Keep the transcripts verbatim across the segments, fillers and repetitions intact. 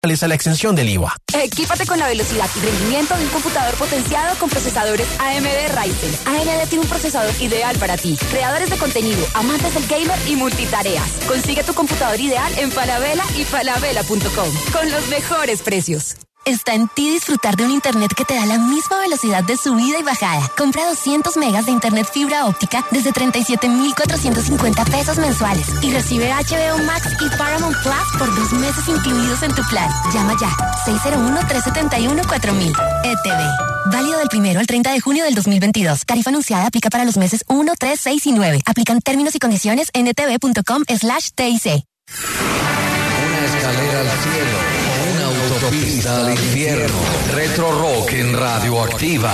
a la exención del I V A. Equípate con la velocidad y rendimiento de un computador potenciado con procesadores A M D Ryzen. A M D tiene un procesador ideal para ti. Creadores de contenido, amantes del gamer y multitareas. Consigue tu computador ideal en Falabella y falabella punto com con los mejores precios. Está en ti disfrutar de un internet que te da la misma velocidad de subida y bajada. Compra doscientos megas de internet fibra óptica desde treinta y siete mil cuatrocientos cincuenta pesos mensuales y recibe H B O Max y Paramount Plus por dos meses incluidos en tu plan. Llama ya, seis cero uno, tres siete uno, cuatro mil. E T V. Válido del primero al treinta de junio del dos mil veintidós. Tarifa anunciada aplica para los meses uno, tres, seis y nueve. Aplican términos y condiciones en etv.com slash TIC. Una escalera al cielo. Autopista al infierno. Retro Rock en Radioactiva.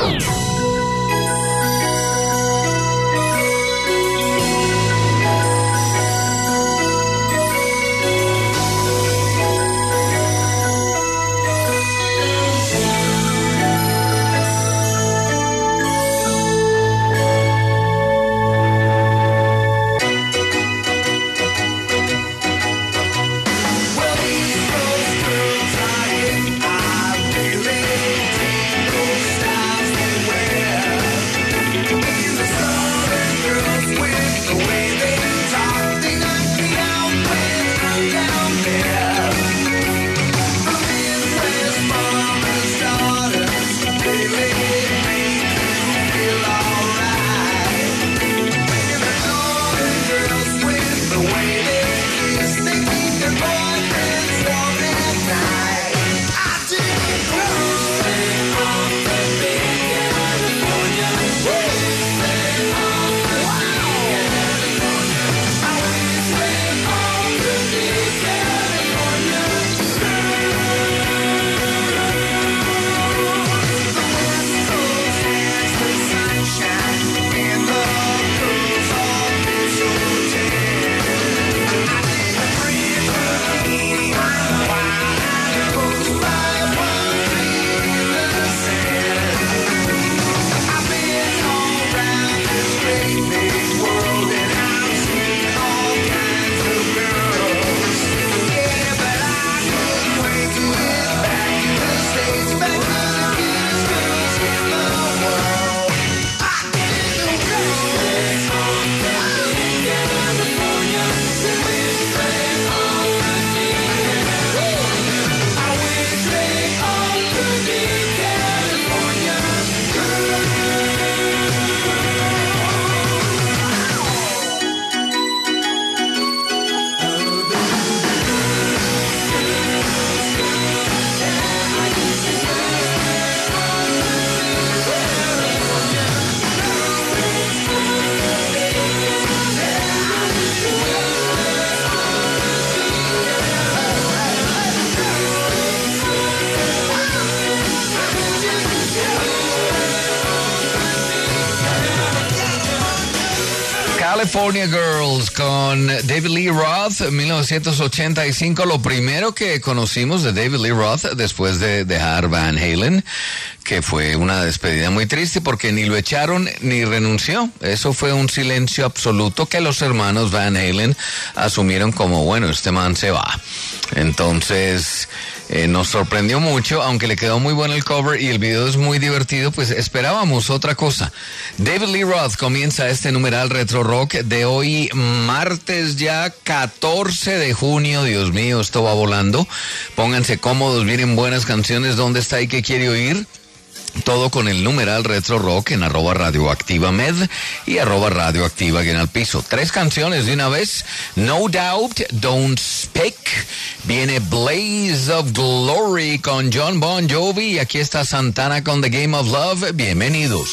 California Girls con David Lee Roth, mil novecientos ochenta y cinco. Lo primero que conocimos de David Lee Roth después de dejar Van Halen, que fue una despedida muy triste porque ni lo echaron ni renunció. Eso fue un silencio absoluto que los hermanos Van Halen asumieron como, bueno, este man se va. Entonces, eh, nos sorprendió mucho, aunque le quedó muy bueno el cover y el video es muy divertido, pues esperábamos otra cosa. David Lee Roth comienza este numeral Retro Rock de hoy, martes ya catorce de junio. Dios mío, esto va volando. Pónganse cómodos, vienen buenas canciones. ¿Dónde está y qué quiere oír? Todo con el numeral Retro Rock en arroba Radioactiva Med y arroba Radioactiva en al piso. Tres canciones de una vez. No Doubt, Don't Speak. Viene Blaze of Glory con John Bon Jovi. Y aquí está Santana con The Game of Love. Bienvenidos.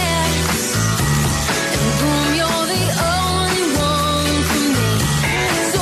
You're the only one for me.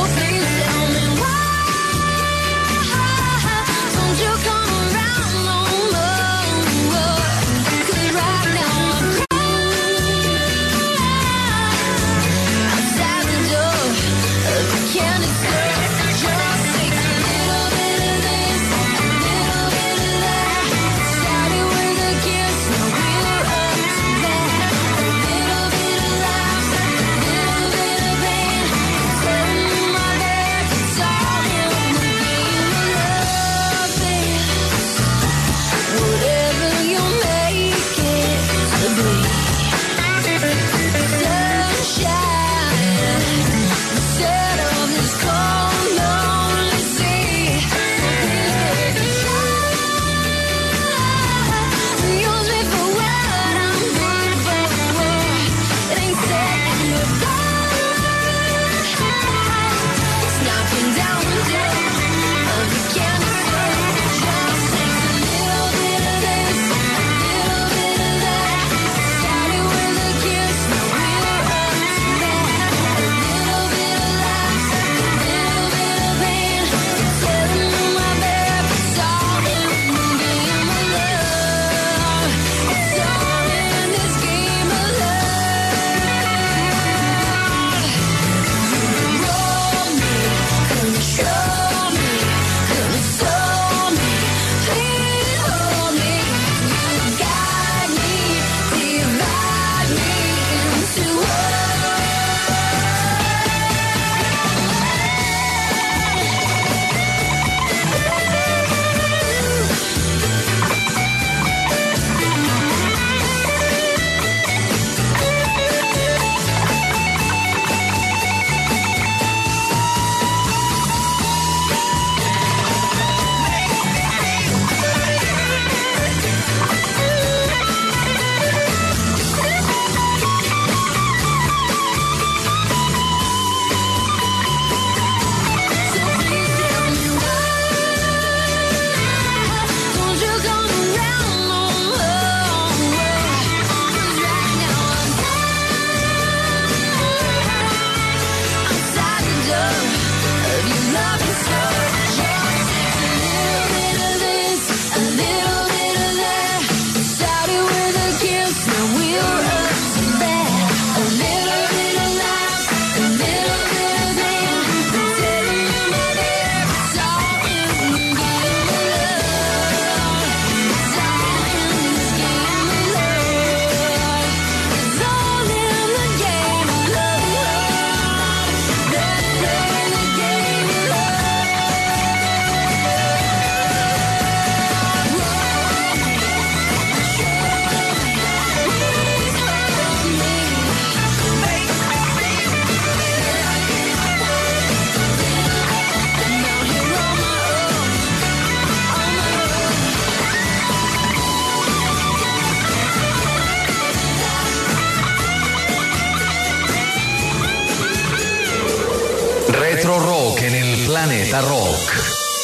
Planeta Rock.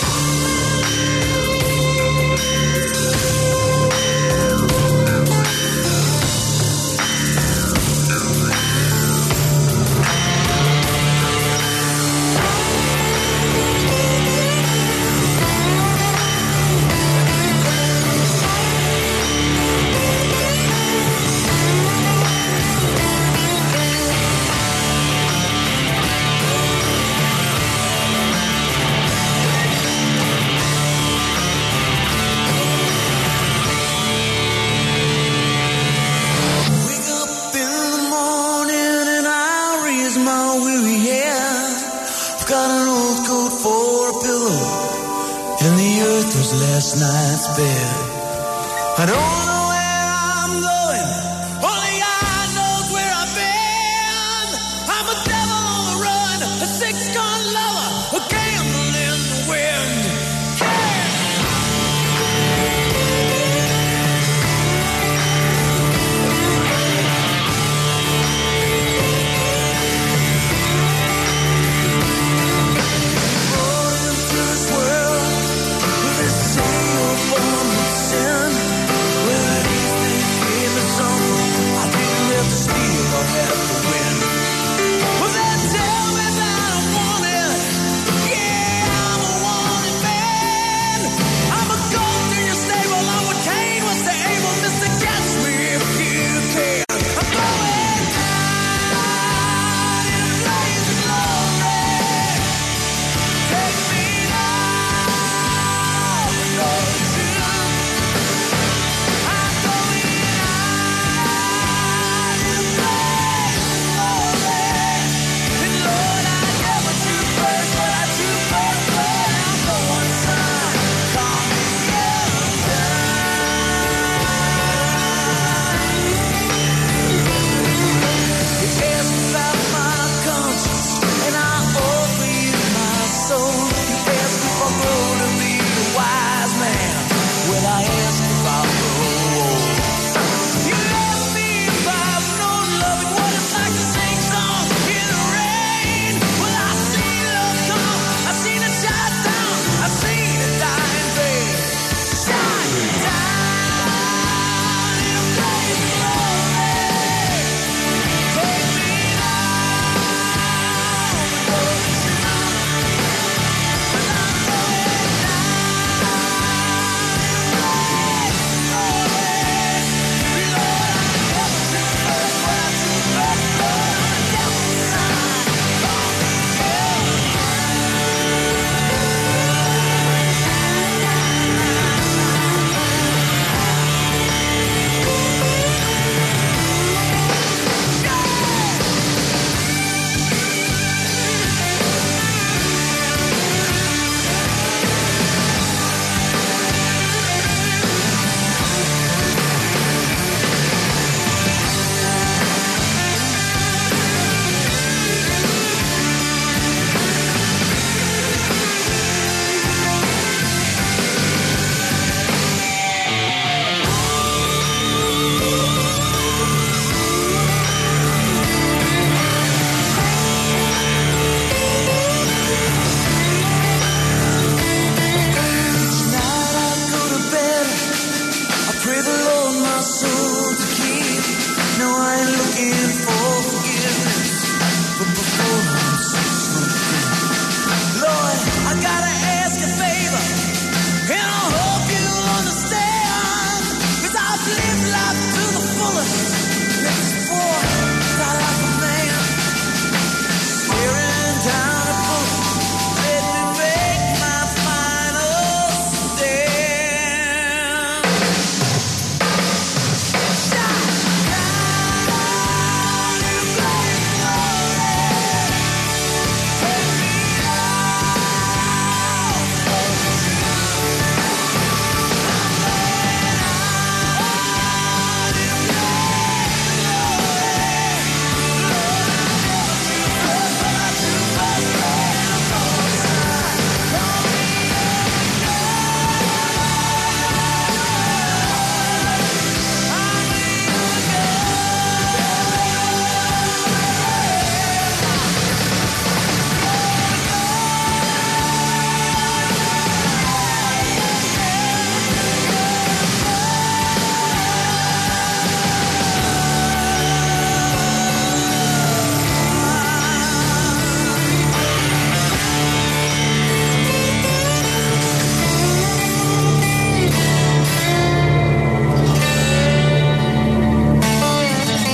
Last night's bed. I don't know where I'm going, only God knows where I've been. I'm a devil on the run, a six-gun lover, a gamble in the wind. Born into this world with this single form of sin. Well, at least they gave me something I didn't have to steal or have to win. Well, they tell me that I want it,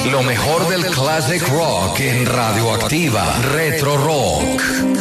Lo mejor del classic rock en Radioactiva. Retro Rock.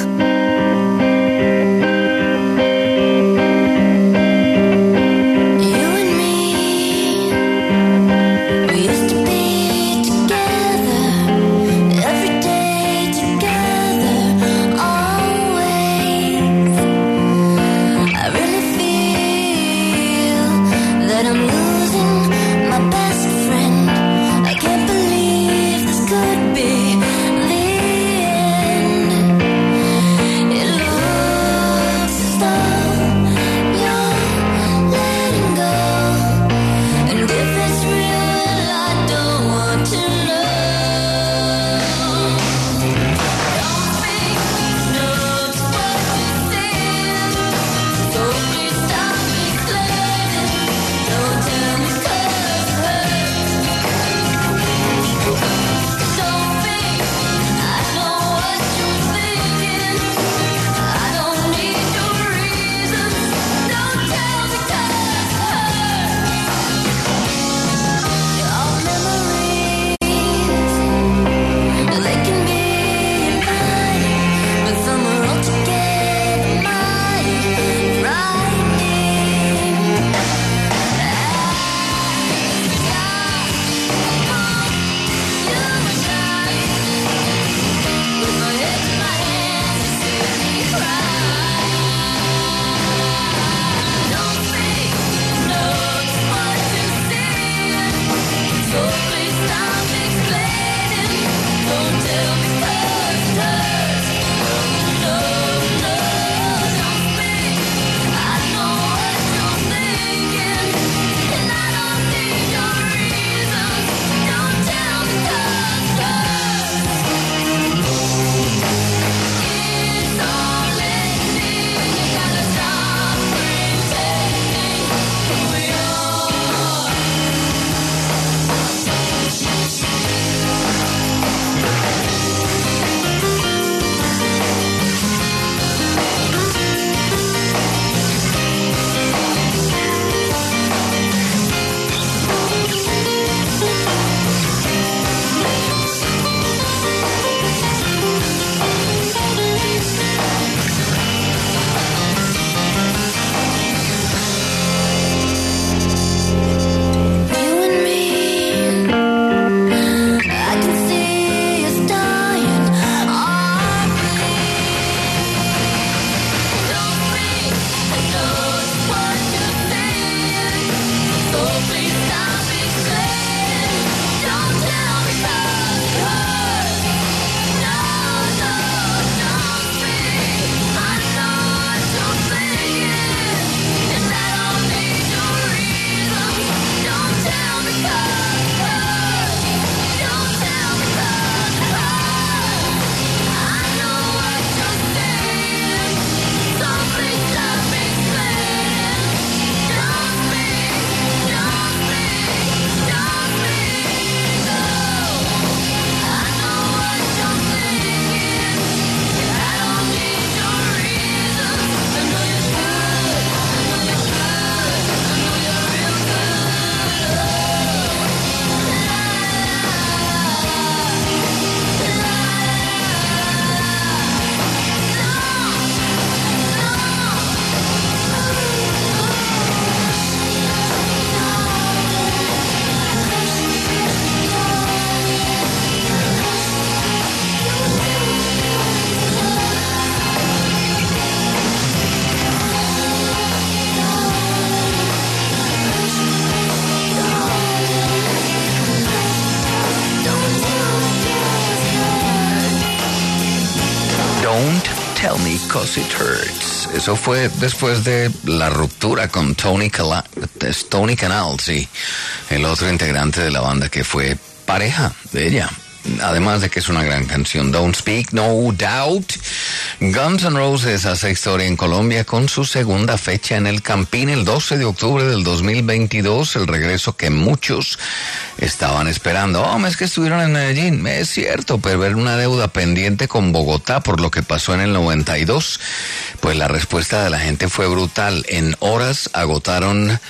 Tell Me 'Cause It Hurts. Eso fue después de la ruptura con Tony, Cala- Tony Canal, sí, el otro integrante de la banda que fue pareja de ella. Además de que es una gran canción, Don't Speak No Doubt. Guns N' Roses hace historia en Colombia con su segunda fecha en el Campín el doce de octubre del dos mil veintidós, el regreso que muchos estaban esperando. Oh, es que estuvieron en Medellín, es cierto, pero ver una deuda pendiente con Bogotá por lo que pasó en el noventa y dos, pues la respuesta de la gente fue brutal. En horas agotaron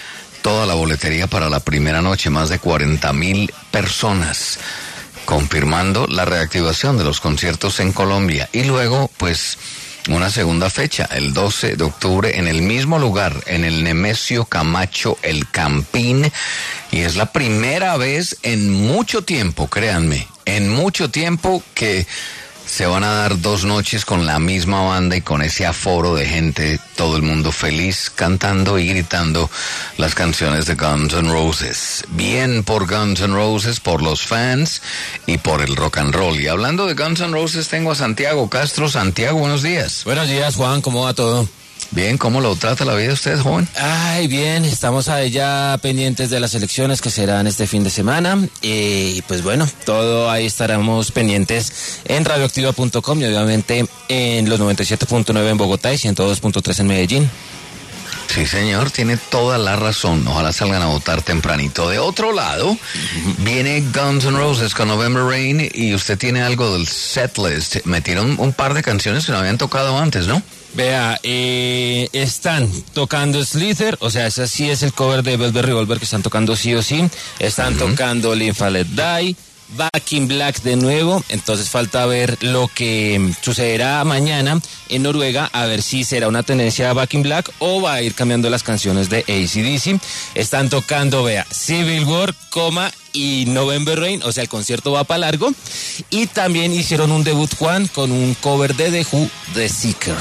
toda la boletería para la primera noche, más de cuarenta mil personas, confirmando la reactivación de los conciertos en Colombia. Y luego, pues, una segunda fecha, el doce de octubre, en el mismo lugar, en el Nemesio Camacho, El Campín. Y es la primera vez en mucho tiempo, créanme, en mucho tiempo que se van a dar dos noches con la misma banda y con ese aforo de gente, todo el mundo feliz, cantando y gritando las canciones de Guns N' Roses. Bien por Guns N' Roses, por los fans y por el rock and roll. Y hablando de Guns N' Roses, tengo a Santiago Castro. Santiago, buenos días. Buenos días, Juan, ¿cómo va todo? Bien, ¿cómo lo trata la vida usted, joven? Ay, bien, estamos ya pendientes de las elecciones que serán este fin de semana y pues bueno, todo ahí estaremos pendientes en radioactiva punto com y obviamente en los noventa y siete punto nueve en Bogotá y ciento dos punto tres en Medellín. Sí, señor, tiene toda la razón. Ojalá salgan a votar tempranito. De otro lado, uh-huh. viene Guns N' Roses con November Rain y usted tiene algo del setlist. Metieron un par de canciones que no habían tocado antes, ¿no? Vea, eh, están tocando Slither, o sea, ese sí es el cover de Velvet Revolver que están tocando sí o sí. Están uh-huh. tocando Lympha Let Die, Back in Black de nuevo, entonces falta ver lo que sucederá mañana en Noruega, a ver si será una tendencia a Back in Black o va a ir cambiando las canciones de A C D C. Están tocando, vea, Civil War, coma, y November Rain, o sea, el concierto va para largo. Y también hicieron un debut, Juan, con un cover de The Who, The Seeker.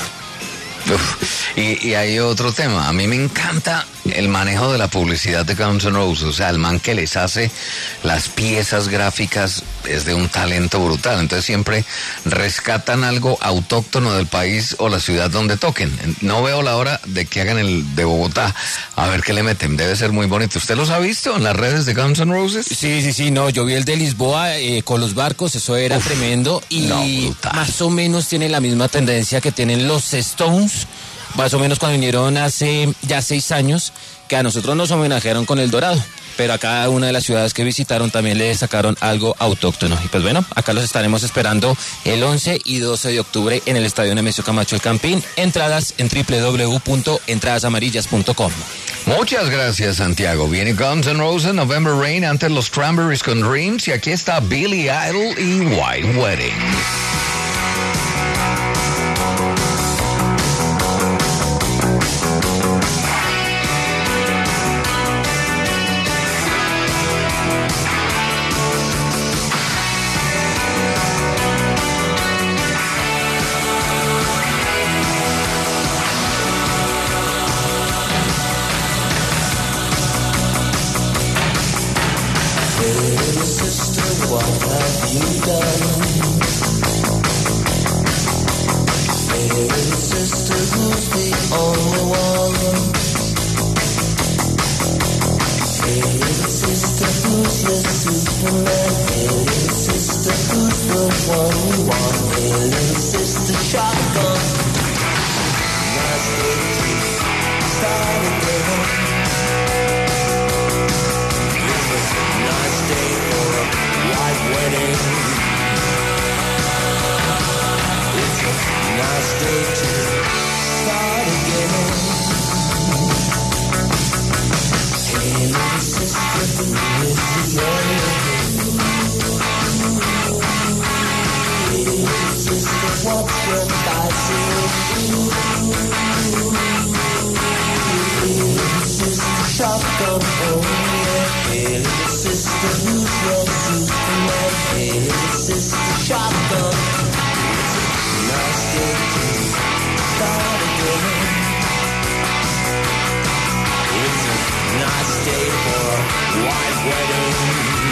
Uf, y, y hay otro tema, a mí me encanta el manejo de la publicidad de Guns N' Roses, o sea, el man que les hace las piezas gráficas es de un talento brutal, entonces siempre rescatan algo autóctono del país o la ciudad donde toquen. No veo la hora de que hagan el de Bogotá, a ver qué le meten, debe ser muy bonito. ¿Usted los ha visto en las redes de Guns N' Roses? Sí, sí, sí, no, yo vi el de Lisboa eh, con los barcos, eso era Uf, tremendo y no, más o menos tiene la misma tendencia que tienen los Stones, más o menos cuando vinieron hace ya seis años, que a nosotros nos homenajearon con el Dorado, pero a cada una de las ciudades que visitaron también le sacaron algo autóctono. Y pues bueno, acá los estaremos esperando el once y doce de octubre en el Estadio Nemesio Camacho El Campín. Entradas en doble u doble u doble u punto entradas amarillas punto com. Muchas gracias, Santiago. Viene Guns N' Roses, November Rain, antes los Cranberries con Dreams, y aquí está Billy Idol y White Wedding.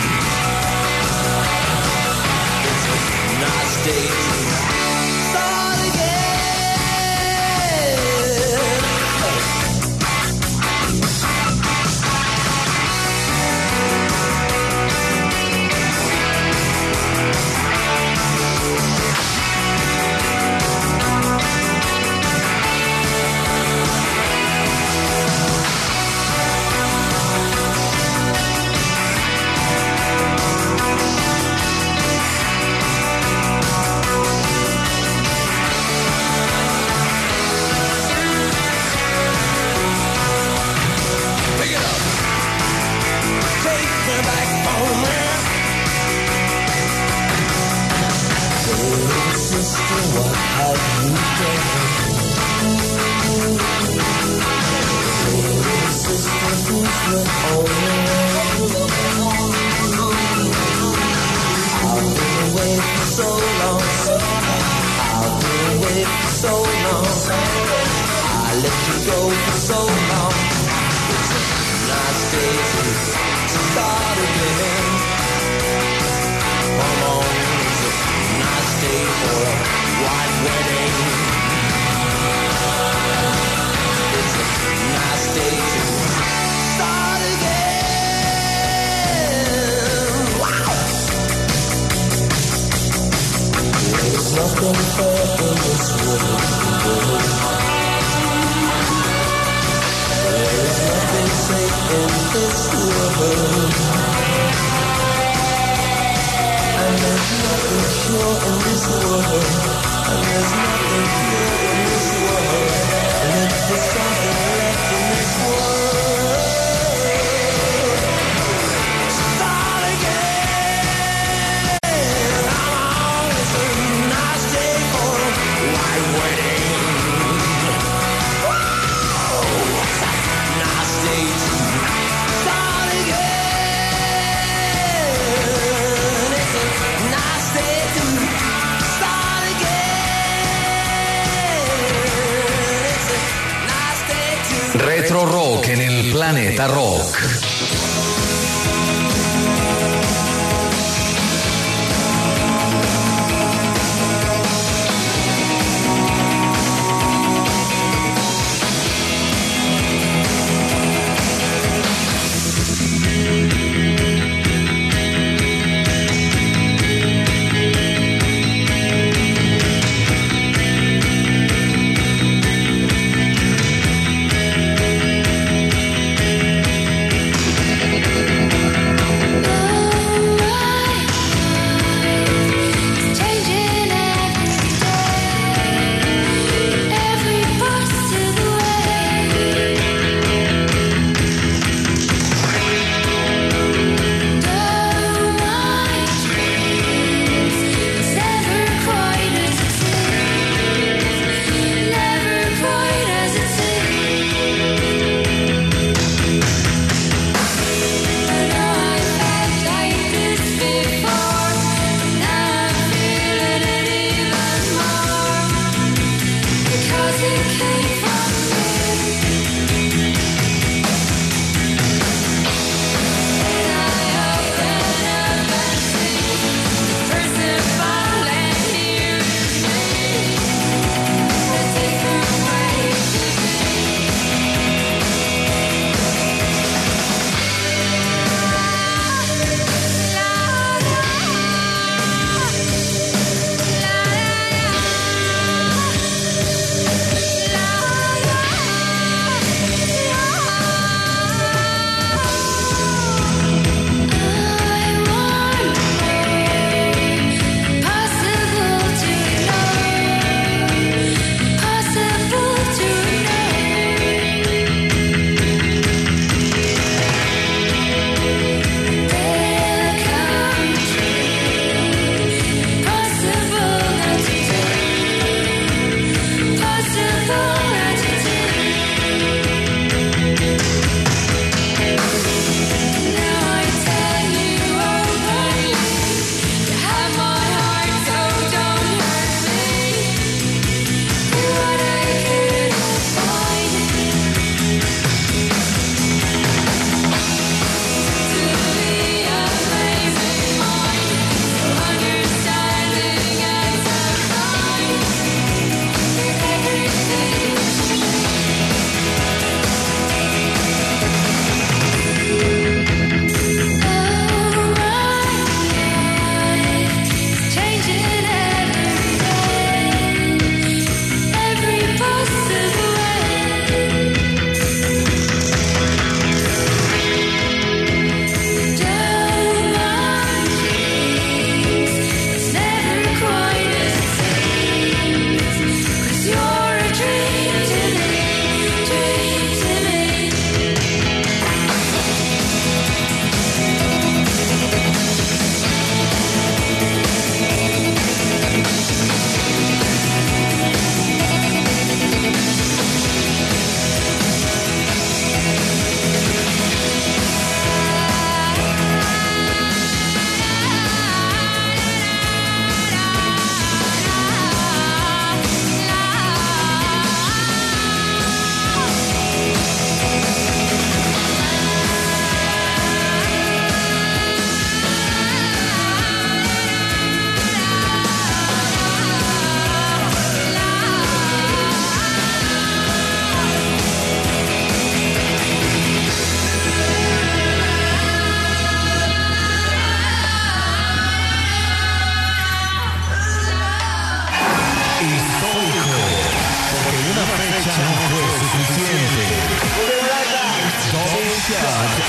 Start Retro Rock en el Planeta Rock.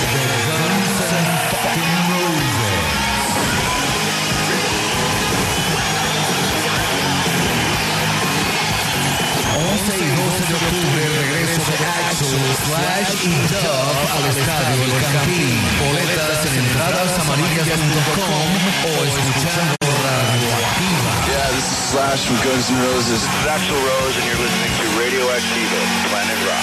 once y doce de octubre, el regreso de Axl, Slash y Dove al estadio El Campín. Boletas en entradas amarillas punto com o escuchando Radio Activa. Yeah, this is Slash from Guns N' Roses. This is Axl Rose and you're listening to Radio Activa, Planet Rock.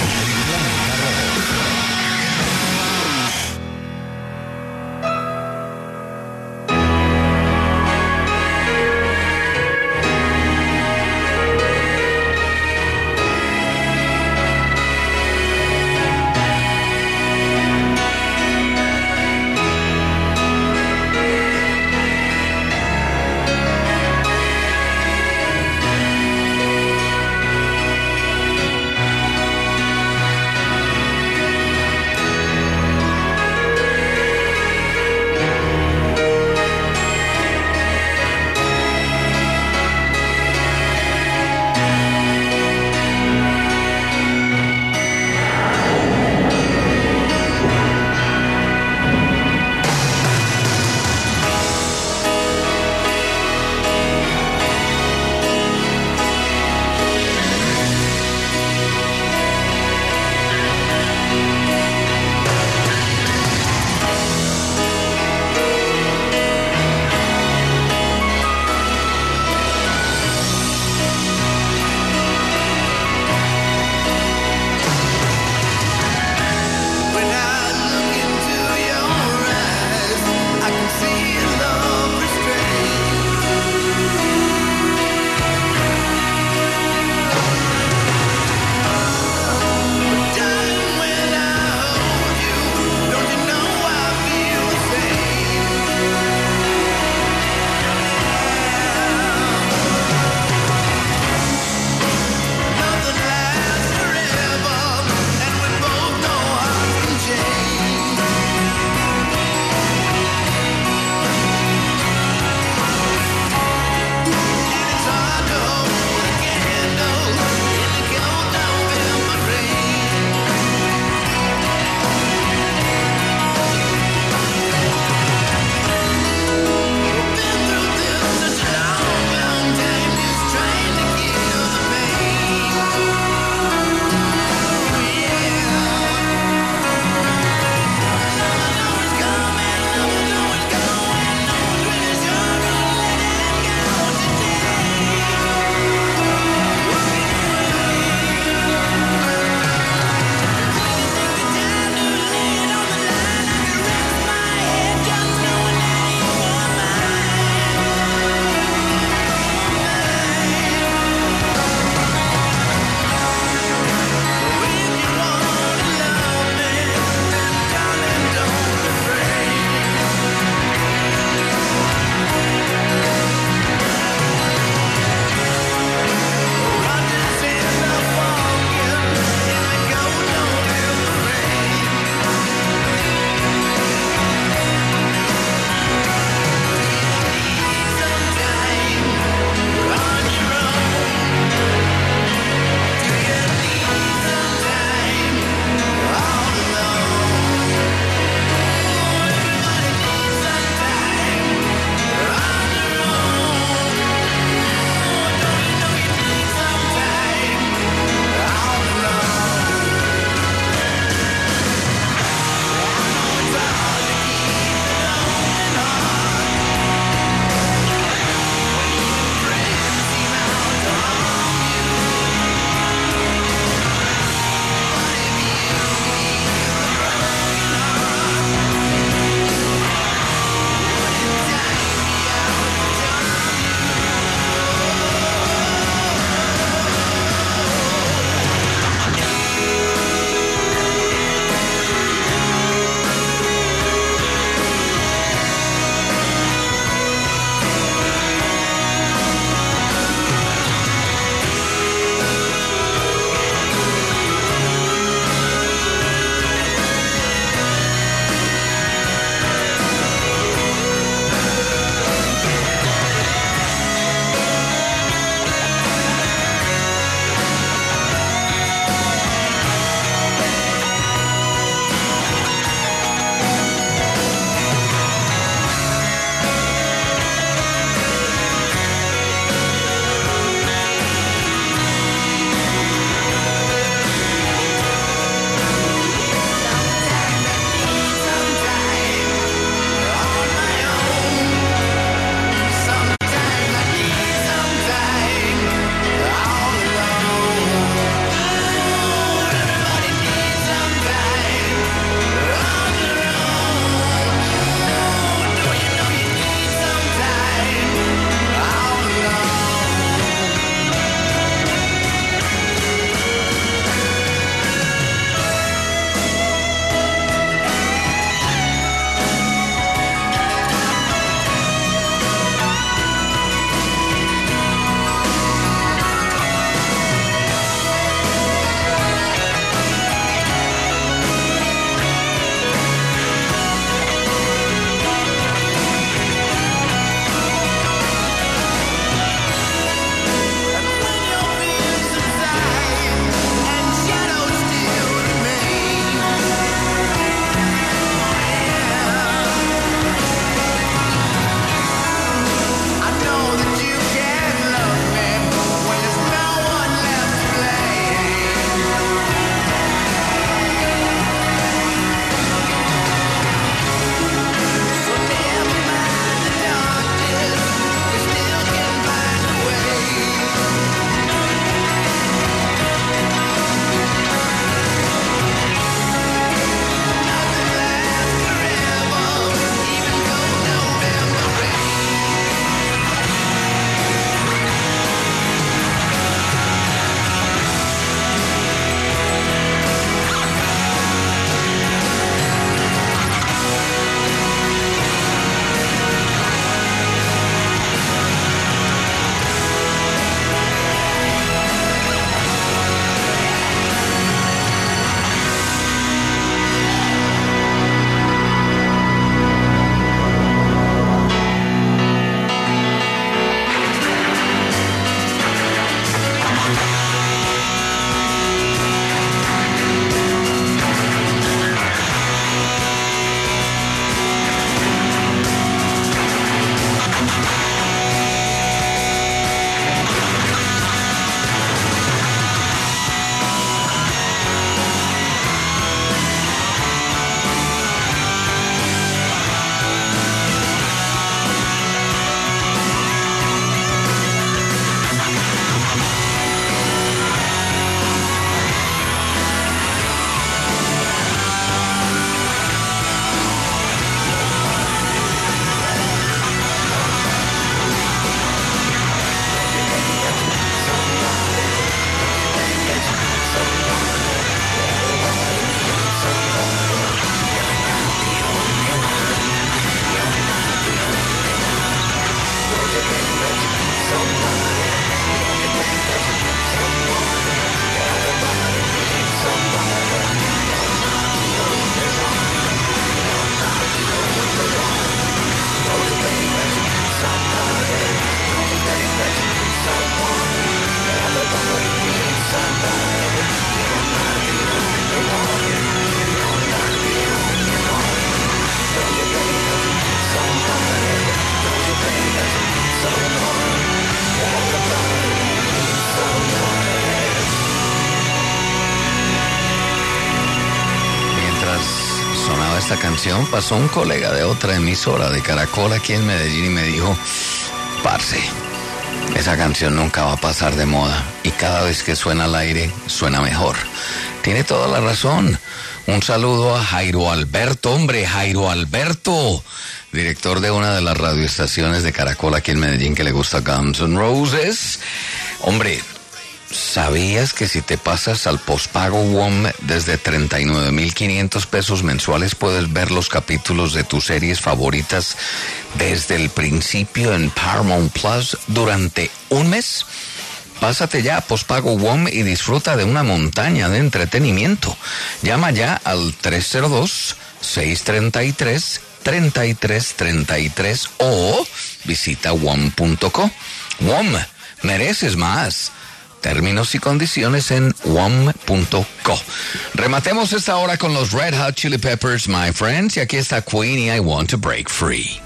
canción, pasó un colega de otra emisora de Caracol aquí en Medellín y me dijo, parce, esa canción nunca va a pasar de moda y cada vez que suena al aire suena mejor. Tiene toda la razón. Un saludo a Jairo Alberto, hombre, Jairo Alberto, director de una de las radioestaciones de Caracol aquí en Medellín que le gusta Guns N' Roses. Hombre, ¿sabías que si te pasas al pospago W O M desde treinta y nueve mil quinientos pesos mensuales puedes ver los capítulos de tus series favoritas desde el principio en Paramount Plus durante un mes? Pásate ya a pospago W O M y disfruta de una montaña de entretenimiento. Llama ya al tres cero dos, seis tres tres, tres tres tres tres o visita W O M punto co. W O M, mereces más. Términos y condiciones en W O M punto co. Rematemos esta hora con los Red Hot Chili Peppers, my friends. Y aquí está Queen y I Want to Break Free.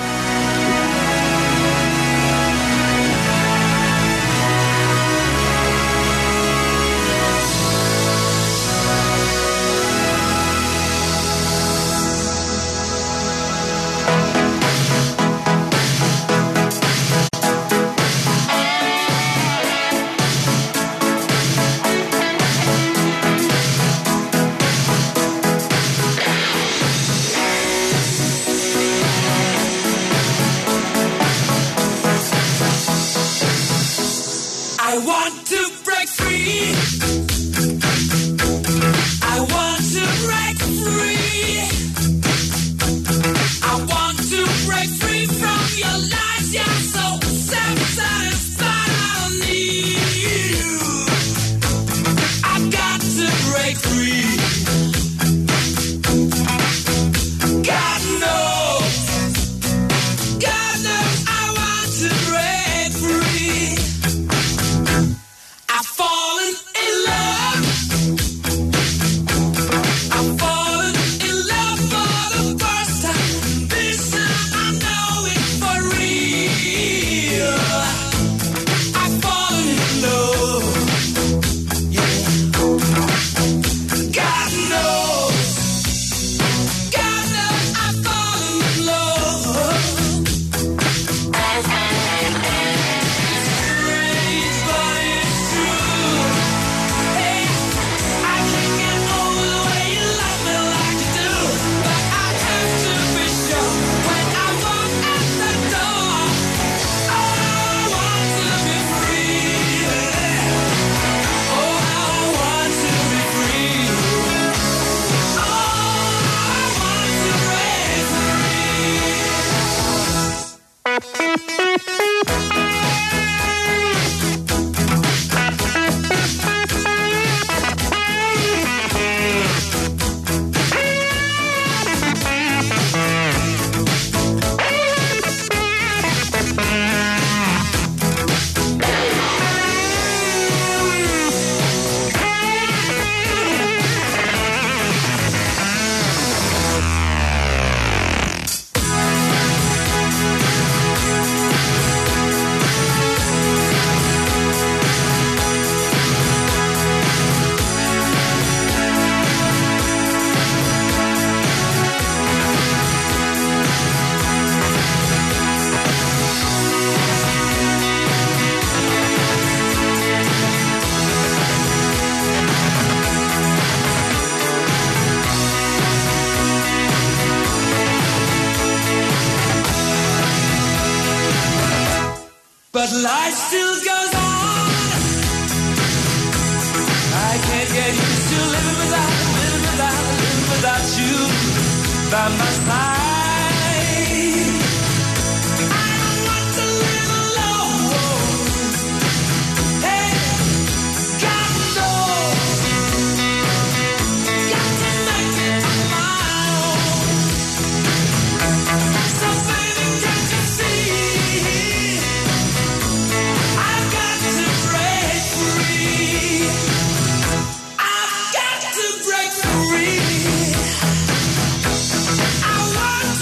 But life still goes on. I can't get used to living without, living without, living without you by my side. I don't want to live alone. Hey, God knows, got to make it on my own. So baby, can't you see? I've got to break free. I've got to break free. I want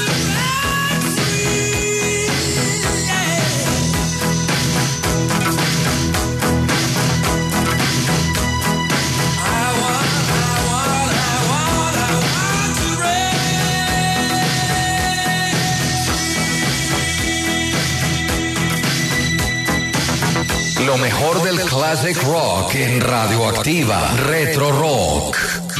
Lo mejor del classic rock en Radioactiva. Retro Rock.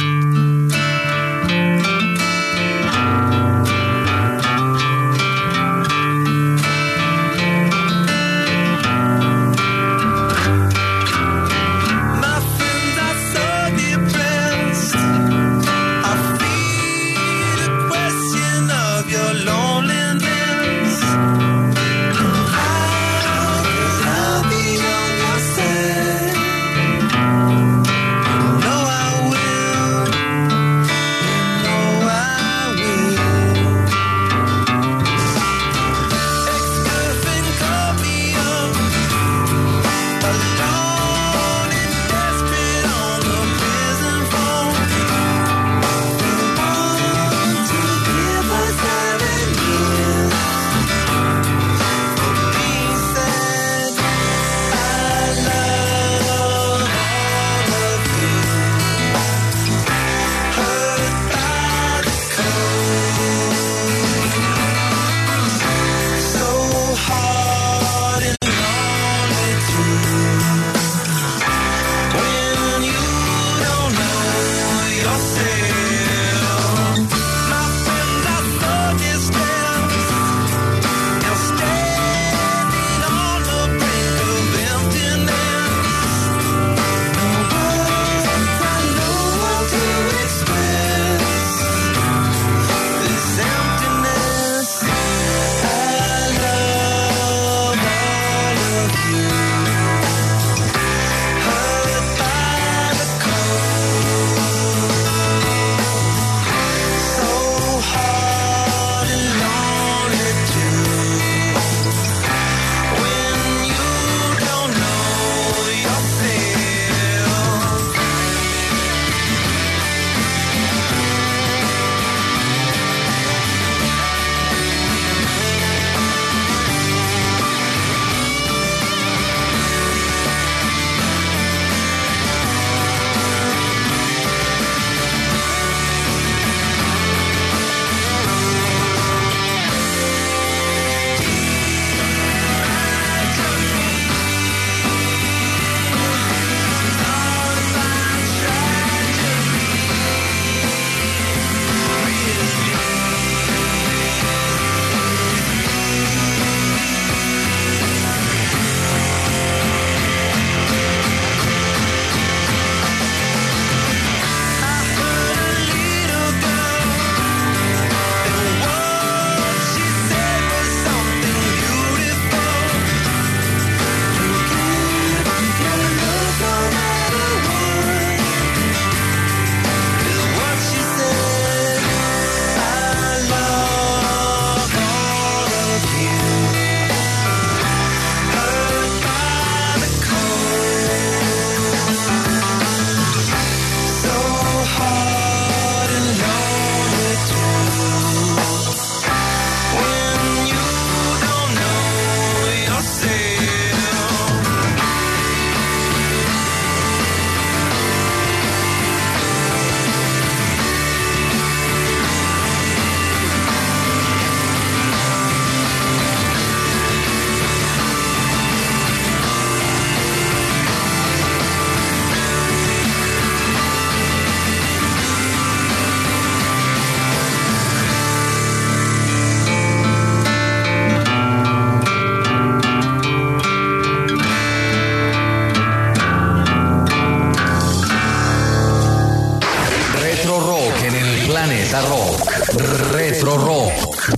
Planeta Rock. Retro Rock.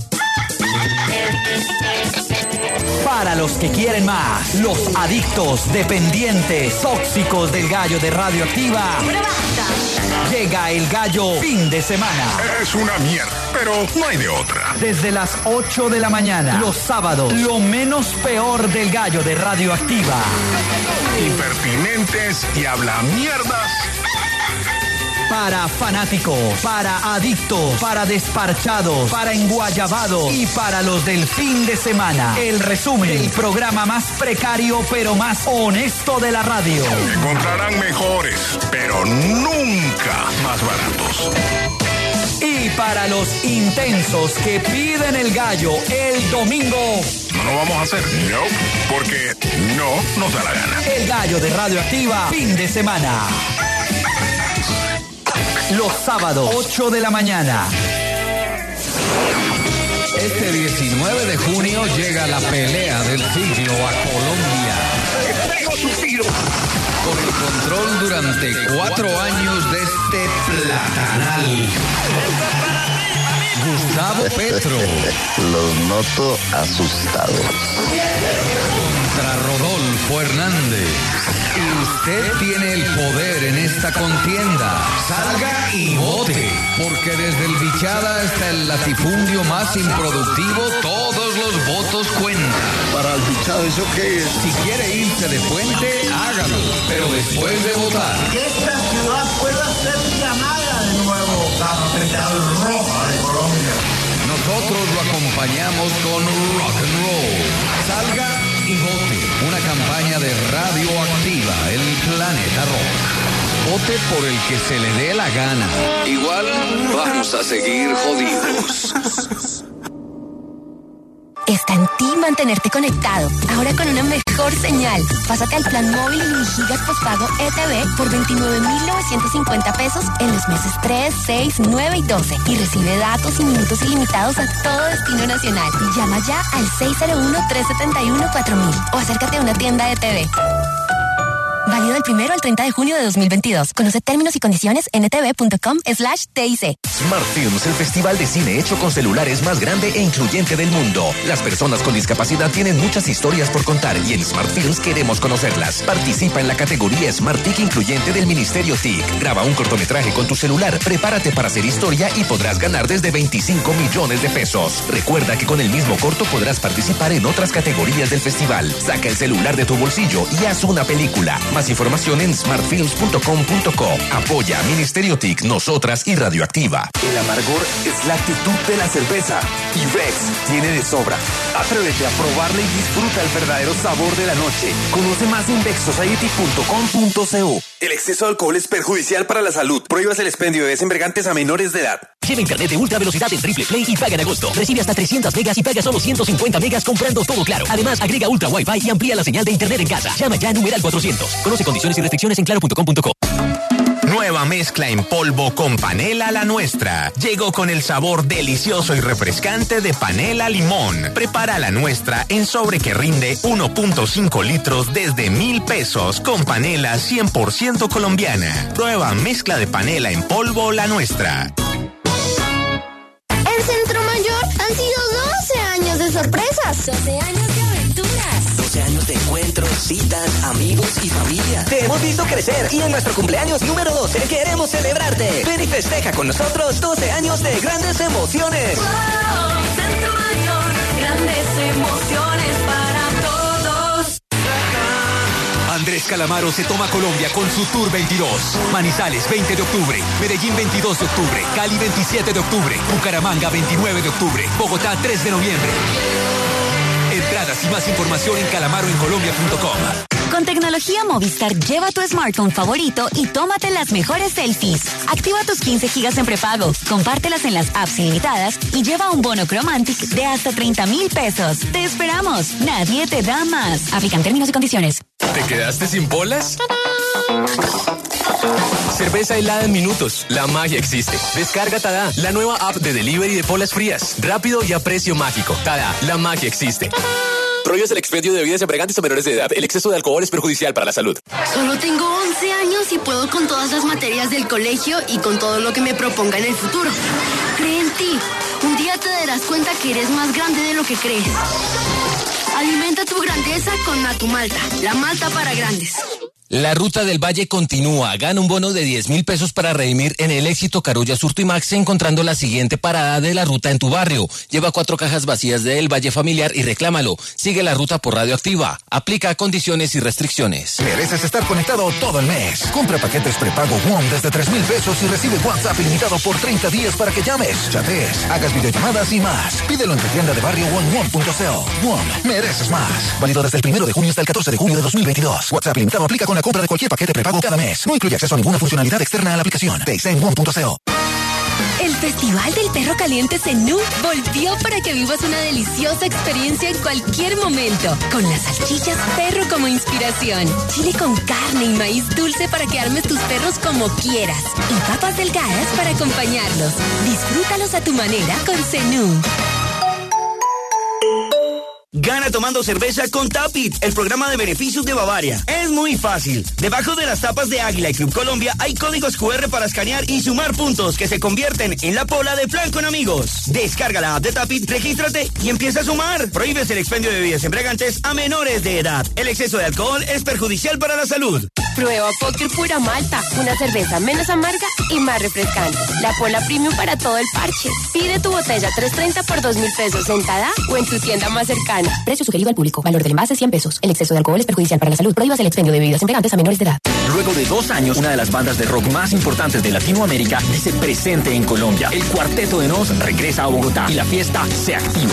Para los que quieren más, los adictos, dependientes, tóxicos del gallo de Radioactiva. Llega el gallo fin de semana. Es una mierda, pero no hay de otra. Desde las ocho de la mañana, los sábados, lo menos peor del gallo de Radioactiva. Impertinentes y habla mierdas. Para fanáticos, para adictos, para desparchados, para enguayabados y para los del fin de semana. El resumen, el programa más precario pero más honesto de la radio. Encontrarán mejores, pero nunca más baratos. Y para los intensos que piden el gallo el domingo. No lo vamos a hacer, no, porque no, nos da la gana. El gallo de Radioactiva, fin de semana. Los sábados, ocho de la mañana. Este diecinueve de junio llega la pelea del siglo a Colombia. Con el control durante cuatro años de este platanal. Gustavo Petro. Los noto asustados. Contra Rodolfo Hernández. Y usted tiene el poder en esta contienda. Salga y vote. Porque desde el Bichada hasta el latifundio más improductivo, todos los votos cuentan. Para el Bichada, ¿eso qué es? Si quiere irse de puente, hágalo. Pero después de votar. Que esta ciudad pueda ser llamada de nuevo capital roja de Colombia. Nosotros lo acompañamos con rock and roll. Salga y vote. Una campaña de Radioactiva, el planeta rock. Vote por el que se le dé la gana. Igual vamos a seguir jodidos. Está en ti mantenerte conectado, ahora con una mejor señal. Pásate al plan móvil y gigas postpago E T V por veintinueve mil novecientos cincuenta pesos en los meses tres, seis, nueve y doce. Y recibe datos y minutos ilimitados a todo destino nacional. Llama ya al seis cero uno, tres siete uno, cuatro mil o acércate a una tienda E T V. Válido del primero al treinta de junio de dos mil veintidós. Conoce términos y condiciones en etv.com slash TIC. Smart Films, el festival de cine hecho con celulares más grande e incluyente del mundo. Las personas con discapacidad tienen muchas historias por contar y en Smart Films queremos conocerlas. Participa en la categoría Smart T I C incluyente del Ministerio T I C. Graba un cortometraje con tu celular, prepárate para hacer historia y podrás ganar desde veinticinco millones de pesos. Recuerda que con el mismo corto podrás participar en otras categorías del festival. Saca el celular de tu bolsillo y haz una película. Más información en smart films punto com punto co. Apoya Ministerio T I C, nosotras y Radioactiva. El amargor es la actitud de la cerveza y Bex tiene de sobra. Atrévete a probarla y disfruta el verdadero sabor de la noche. Conoce más en bex society punto com punto co. El exceso de alcohol es perjudicial para la salud. Prohíbas el expendio de desembriagantes a menores de edad. Lleva internet de ultra velocidad en Triple Play y paga en agosto. Recibe hasta trescientas megas y paga solo ciento cincuenta megas comprando todo Claro. Además, agrega ultra Wi-Fi y amplía la señal de internet en casa. Llama ya a numeral cuatrocientos. Conoce condiciones y restricciones en claro punto com punto co. Nueva mezcla en polvo con panela La Nuestra. Llegó con el sabor delicioso y refrescante de panela limón. Prepara La Nuestra en sobre que rinde uno punto cinco litros desde mil pesos con panela cien por ciento colombiana. Prueba mezcla de panela en polvo La Nuestra. En Centro Mayor han sido doce años de sorpresas. doce años de aventuras. doce años de encuentros, citas, amigos y familia. Te hemos visto crecer y en nuestro cumpleaños número doce queremos celebrarte. Ven y festeja con nosotros doce años de grandes emociones. Wow, Centro Mayor, grandes emociones para todos. Andrés Calamaro se toma Colombia con su Tour veintidós. Manizales veinte de octubre, Medellín veintidós de octubre, Cali veintisiete de octubre, Bucaramanga veintinueve de octubre, Bogotá tres de noviembre. Entradas y más información en calamaro en colombia punto com. Con tecnología Movistar, lleva tu smartphone favorito y tómate las mejores selfies. Activa tus quince gigas en prepago, compártelas en las apps ilimitadas y lleva un bono Chromantic de hasta treinta mil pesos. ¡Te esperamos! Nadie te da más. Aplican términos y condiciones. ¿Te quedaste sin bolas? Cerveza helada en minutos. La magia existe. Descarga Tada, la nueva app de delivery de polas frías. Rápido y a precio mágico. Tada, la magia existe. Prohíbes el expendio de bebidas embriagantes a menores de edad. El exceso de alcohol es perjudicial para la salud. Solo tengo once años y puedo con todas las materias del colegio y con todo lo que me proponga en el futuro. Cree en ti. Un día te darás cuenta que eres más grande de lo que crees. Alimenta tu grandeza con Natu Malta, la malta para grandes. La Ruta del Valle continúa. Gana un bono de diez mil pesos para redimir en el Éxito, Carulla, Surto y Max encontrando la siguiente parada de la ruta en tu barrio. Lleva cuatro cajas vacías del Valle Familiar y reclámalo. Sigue la ruta por Radioactiva. Aplica condiciones y restricciones. Mereces estar conectado todo el mes. Compra paquetes prepago WOM desde tres mil pesos y recibe WhatsApp ilimitado por treinta días para que llames, chatees, hagas videollamadas y más. Pídelo en tu tienda de barrio one one punto co. WOM, mereces más. Válido desde el primero de junio hasta el catorce de junio de dos mil veintidós. WhatsApp ilimitado aplica con la compra de cualquier paquete prepago cada mes. No incluye acceso a ninguna funcionalidad externa a la aplicación. Te en one punto co. El Festival del Perro Caliente Zenú volvió para que vivas una deliciosa experiencia en cualquier momento. Con las salchichas perro como inspiración, chile con carne y maíz dulce para que armes tus perros como quieras y papas delgadas para acompañarlos. Disfrútalos a tu manera con Zenú. Gana tomando cerveza con Tapit, el programa de beneficios de Bavaria. Es muy fácil. Debajo de las tapas de Águila y Club Colombia hay códigos cu erre para escanear y sumar puntos que se convierten en la pola de plan con amigos. Descarga la app de Tapit, regístrate y empieza a sumar. Prohíbes el expendio de bebidas embriagantes a menores de edad. El exceso de alcohol es perjudicial para la salud. Prueba Póker Pura Malta, una cerveza menos amarga y más refrescante. La Pola Premium para todo el parche. Pide tu botella tres treinta por dos mil pesos en Tada o en tu tienda más cercana. Precio sugerido al público. Valor del envase cien pesos. El exceso de alcohol es perjudicial para la salud. Prohíbas el expendio de bebidas embriagantes a menores de edad. Luego de dos años, una de las bandas de rock más importantes de Latinoamérica dice presente en Colombia. El Cuarteto de Nos regresa a Bogotá y la fiesta se activa.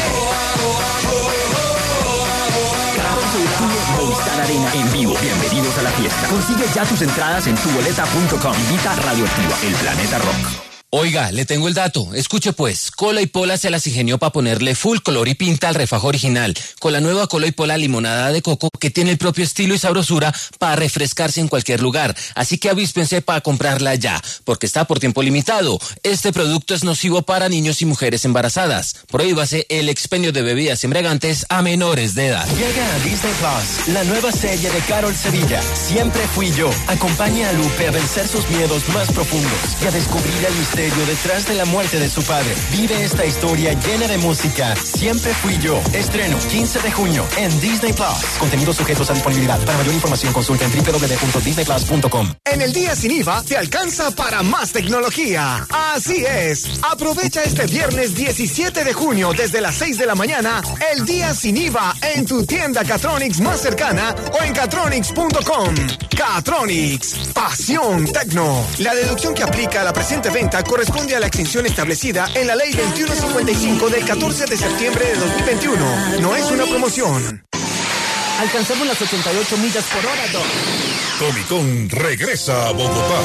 catorce de junio, Movistar Arena en vivo. Bienvenidos a la fiesta. Consigue ya tus entradas en tu boleta punto com. Invita Radioactiva, el planeta rock. Oiga, le tengo el dato. Escuche pues, Cola y Pola se las ingenió para ponerle full color y pinta al refajo original, con la nueva Cola y Pola limonada de coco que tiene el propio estilo y sabrosura para refrescarse en cualquier lugar. Así que avíspense para comprarla ya, porque está por tiempo limitado. Este producto es nocivo para niños y mujeres embarazadas. Prohíbase el expendio de bebidas embriagantes a menores de edad. Llega a Disney Plus, la nueva serie de Carol Sevilla, Siempre Fui Yo. Acompaña a Lupe a vencer sus miedos más profundos y a descubrir el misterio detrás de la muerte de su padre. Vive esta historia llena de música. Siempre Fui Yo. Estreno quince de junio en Disney Plus. Contenidos sujetos a disponibilidad. Para mayor información consulta en doble u doble u doble u punto disney plus punto com. En el día sin I V A te alcanza para más tecnología. Así es. Aprovecha este viernes diecisiete de junio desde las seis de la mañana el día sin I V A en tu tienda Catronics más cercana o en catronics punto com. Catronics. Pasión Tecno. La deducción que aplica a la presente venta corresponde a la exención establecida en la Ley veintiuno cincuenta y cinco del catorce de septiembre de dos mil veintiuno. No es una promoción. Alcanzamos las ochenta y ocho millas por hora, Doc. Comic Con regresa a Bogotá.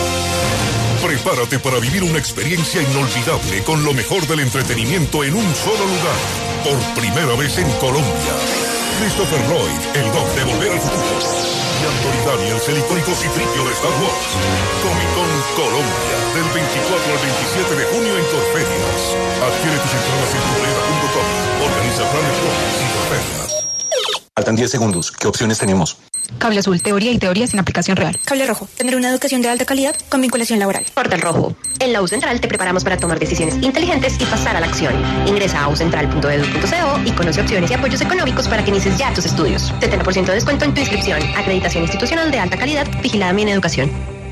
Prepárate para vivir una experiencia inolvidable con lo mejor del entretenimiento en un solo lugar. Por primera vez en Colombia. Christopher Lloyd, el Doc de Volver al Futuro. Y Anthony Daniels, el icónico Citripio de Star Wars. Comic Con Colombia, del veinticuatro al veintisiete de junio en Corferias. Adquiere tus entradas en tu boleta punto com. Organiza Planet Rock y Corferias. Faltan diez segundos. ¿Qué opciones tenemos? Cable azul, teoría y teoría sin aplicación real. Cable rojo, tener una educación de alta calidad con vinculación laboral. Portal rojo. En la U Central te preparamos para tomar decisiones inteligentes y pasar a la acción. Ingresa a u central punto edu punto co y conoce opciones y apoyos económicos para que inicies ya tus estudios. setenta por ciento de descuento en tu inscripción. Acreditación institucional de alta calidad, vigilada Mi Educación.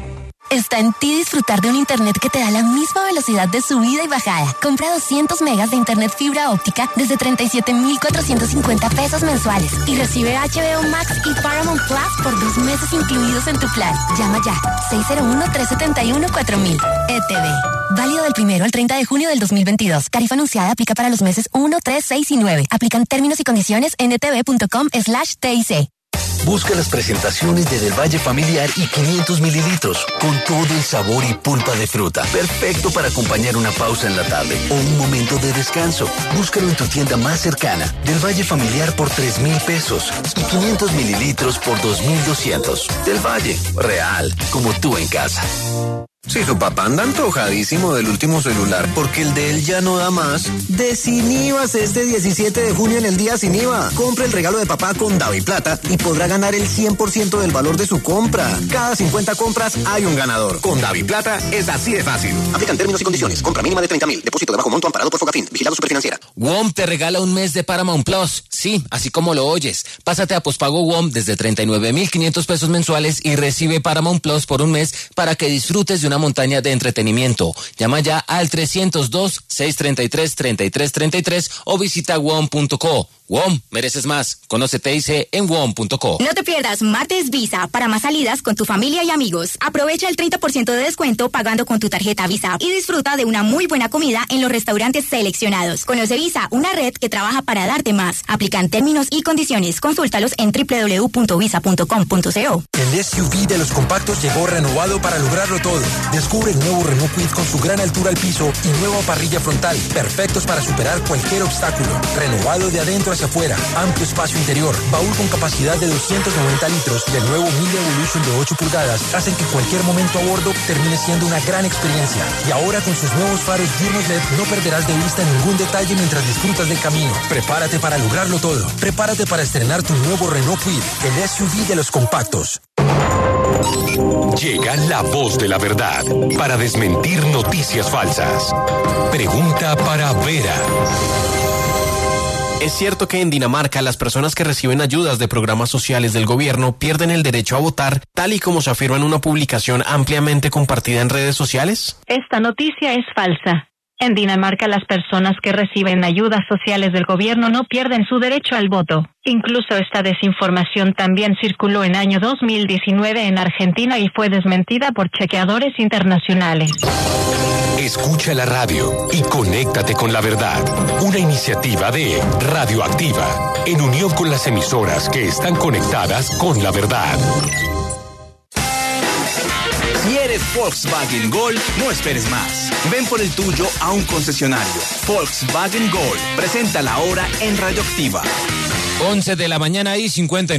Está en ti disfrutar de un internet que te da la misma velocidad de subida y bajada. Compra doscientos megas de internet fibra óptica desde treinta y siete mil cuatrocientos cincuenta pesos mensuales y recibe H B O Max y Paramount Plus por dos meses incluidos en tu plan. Llama ya seis cero uno, tres siete uno, cuatro mil. E T V. Válido del primero al treinta de junio del dos mil veintidós. Tarifa anunciada aplica para los meses uno, tres, seis y nueve. Aplican términos y condiciones en etv punto com slash T I C. Busca las presentaciones de Del Valle Familiar y quinientos mililitros, con todo el sabor y pulpa de fruta. Perfecto para acompañar una pausa en la tarde o un momento de descanso. Búscalo en tu tienda más cercana. Del Valle Familiar por tres mil pesos y quinientos mililitros por dos mil doscientos. Del Valle, real, como tú en casa. Si su papá anda antojadísimo del último celular porque el de él ya no da más, desiníbase este diecisiete de junio en el día sin I V A. Compre el regalo de papá con DaviPlata y podrá ganar el cien por ciento del valor de su compra. Cada cincuenta compras hay un ganador. Con DaviPlata es así de fácil. Aplican términos y condiciones. Compra mínima de treinta mil. Depósito de bajo monto amparado por Fogafín. Vigilado Superfinanciera. W O M te regala un mes de Paramount Plus. Sí, así como lo oyes. Pásate a pospago W O M desde treinta y nueve mil quinientos pesos mensuales y recibe Paramount Plus por un mes para que disfrutes de una montaña de entretenimiento. Llama ya al trescientos dos, seiscientos treinta y tres, treinta y tres treinta y tres o visita W O M punto co. W O M, mereces más. Conoce T I C en W O M punto co. No te pierdas Martes Visa para más salidas con tu familia y amigos. Aprovecha el treinta por ciento de descuento pagando con tu tarjeta Visa y disfruta de una muy buena comida en los restaurantes seleccionados. Conoce Visa, una red que trabaja para darte más. Aplican términos y condiciones. Consúltalos en doble u doble u doble u punto visa punto com punto co. El S U V de los compactos llegó renovado para lograrlo todo. Descubre el nuevo Renault Kwid con su gran altura al piso y nueva parrilla frontal, perfectos para superar cualquier obstáculo. Renovado de adentro hacia afuera, amplio espacio interior, baúl con capacidad de doscientos noventa litros y el nuevo Mille Evolution de ocho pulgadas hacen que cualquier momento a bordo termine siendo una gran experiencia. Y ahora con sus nuevos faros diurnos L E D no perderás de vista ningún detalle mientras disfrutas del camino. Prepárate para lograrlo todo. Prepárate para estrenar tu nuevo Renault Kwid, el S U V de los compactos. Llega la voz de la verdad para desmentir noticias falsas. Pregunta para Vera. ¿Es cierto que en Dinamarca las personas que reciben ayudas de programas sociales del gobierno pierden el derecho a votar, tal y como se afirma en una publicación ampliamente compartida en redes sociales? Esta noticia es falsa. En Dinamarca las personas que reciben ayudas sociales del gobierno no pierden su derecho al voto. Incluso esta desinformación también circuló en año dos mil diecinueve en Argentina y fue desmentida por chequeadores internacionales. Escucha la radio y conéctate con la verdad. Una iniciativa de Radioactiva, en unión con las emisoras que están conectadas con la verdad. Si eres Volkswagen Gol, no esperes más. Ven por el tuyo a un concesionario. Volkswagen Gol. Presenta la hora en Radioactiva. once de la mañana y cincuenta y nueve